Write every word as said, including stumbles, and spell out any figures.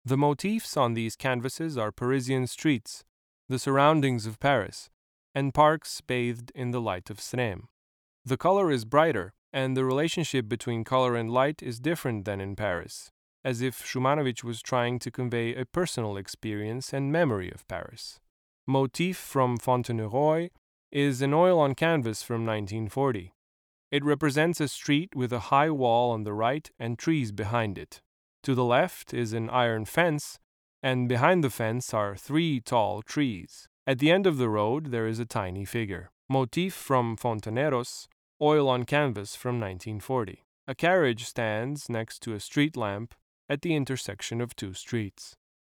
The motifs on these canvases are Parisian streets, the surroundings of Paris, and parks bathed in the light of Srem. The color is brighter, and the relationship between color and light is different than in Paris, as if Szymanowicz was trying to convey a personal experience and memory of Paris. Motif from Fontenoy is an oil on canvas from nineteen forty. It represents a street with a high wall on the right and trees behind it. To the left is an iron fence, and behind the fence are three tall trees. At the end of the road there is a tiny figure. Motif from Fontaneros, oil on canvas from nineteen forty. A carriage stands next to a street lamp at the intersection of two streets.